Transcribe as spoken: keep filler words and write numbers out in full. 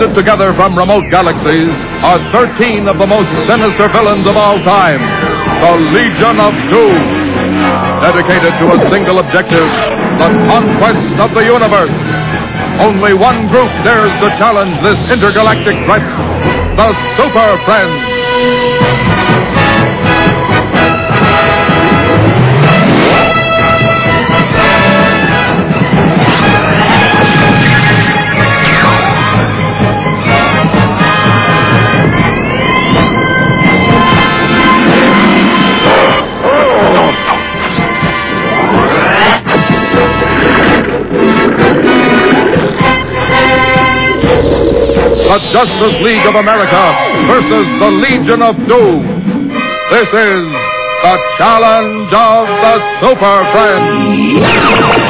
Banded together from remote galaxies are thirteen of the most sinister villains of all time, the Legion of Doom, dedicated to a single objective, the conquest of the universe. Only one group dares to challenge this intergalactic threat, the Super Friends. The Justice League of America versus the Legion of Doom. This is the Challenge of the Super Friends.